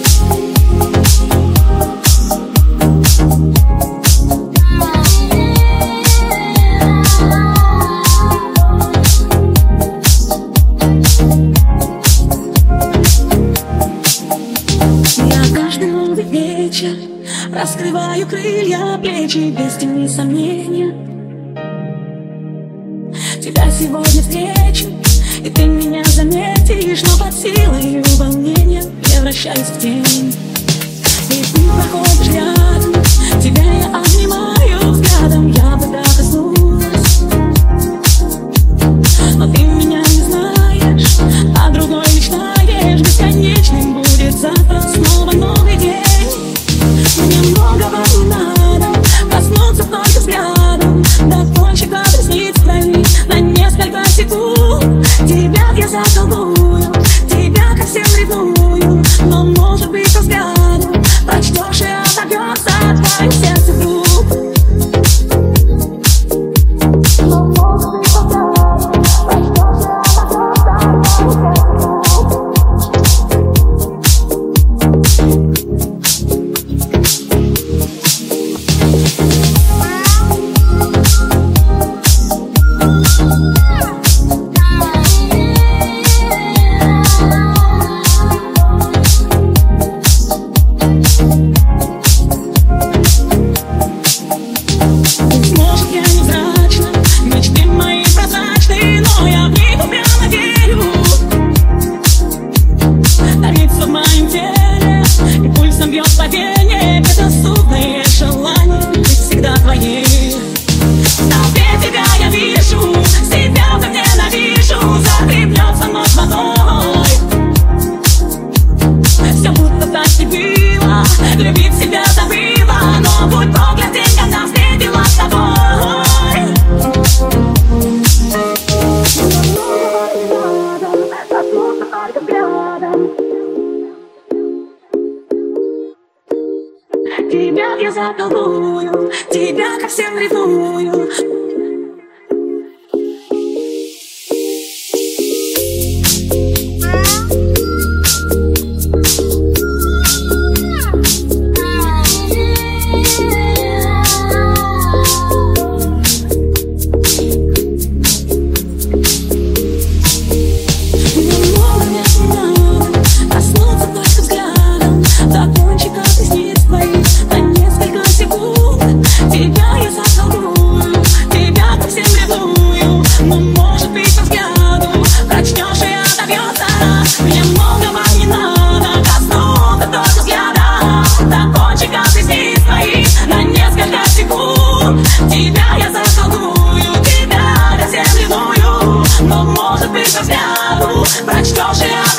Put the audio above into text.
Раскрываю крылья, плечи без тени сомнения. Тебя сегодня встречу, и ты меня заметишь, но под силой волнения превращаюсь в тень. И ты проходишь рядом, тебя я обнимаю взглядом, я бы прикоснулась, но ты меня не знаешь, а другой мечтаешь. Бесконечным будет завтра снова новый день. Мне многого не надо, коснуться только взглядом до кончика ресниц твоих на несколько секунд. Тебя я заколдую, тебя ко всем ревную, но может быть по взгляду прочтешь и отобьется твое сердце вдруг. Но может быть по взгляду прочтешь и отобьется твое сердце вдруг. Любить себя забыла, но будь проклятым, когда встретила с тобой. Коснуться только взглядом, тебя я заколдую, тебя ко всем ревную. Тебя я заколдую, тебя ко всем ревную, но может быть по взгляду прочтешь и